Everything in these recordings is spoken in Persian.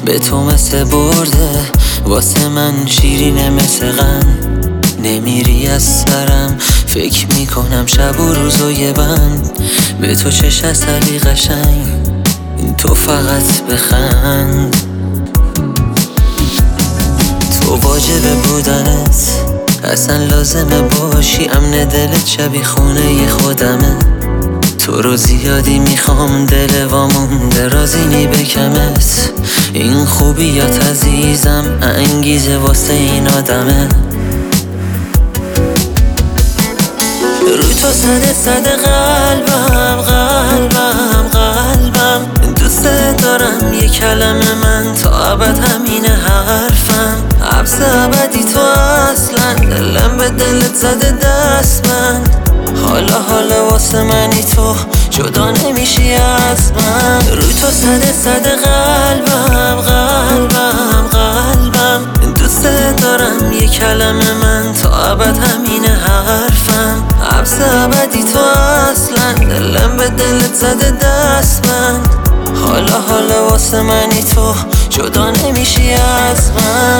به تو مثل برده، واسه من شیرینه مثل غم. نمیری از سرم، فکر میکنم شب و روز و یه بند. به تو چش اصلی قشنگ، تو فقط بخند. تو واجبه بودنت، اصلا لازمه باشی. امن دلت شبیه خونه خودمه. تو رو زیادی میخوام، دل وامونده رازی بکمت. این خوبیات عزیزم انگیزه واسه این آدمه. روی تو صد قلبم دوست دارم. یه کلمه من تا ابد همینه حرفم. حبس ابدی تو اصلا، دلم به دلت زده دست من. حالا واسه منی تو، جدا نمیشی از من. روی تو صد قلبم دوست دارم. یه کلمه من تا ابد همینه حرفم. حبس ابدی تو اصلا، دلم به دلت زده دست من. حالا واسه منی تو، جدا نمیشی از من.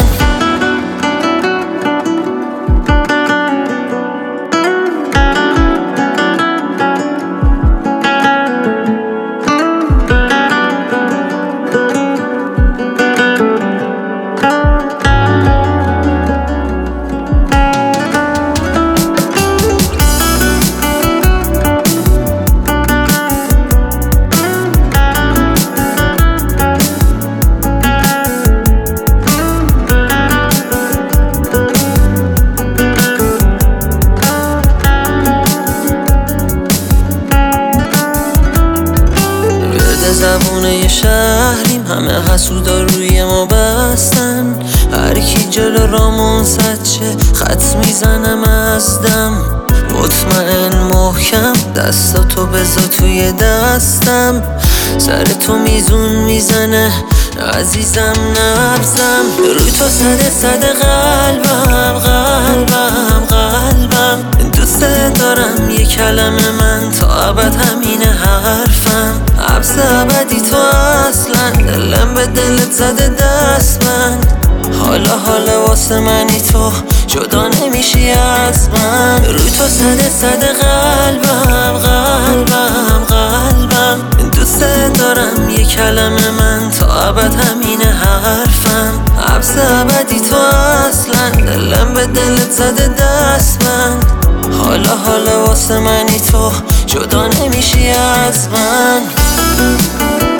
زبونه یه شهریم، همه حسودا روی ما بستن. هر کی جلو رامون صد چه خط میزنم از دم. مطمئن محکم دستاتو بذار توی دستم. سر تو میزون میزنه عزیزم نبزم. روی تو صد قلبم دوست دارم. یه کلمه من تا ابد همینه حرفم. حبس ابدی تو اصلا، دلم به دلت زده دست من. حالا واسه منی تو، جدا نمیشی از من. روی تو صد قلبم دوست دارم. یه کلمه من تا ابد همینه حرفم. حبس ابدی تو اصلا، دلم به دلت زده دست من. حالا واسه منی تو، جدا نمیشی از من.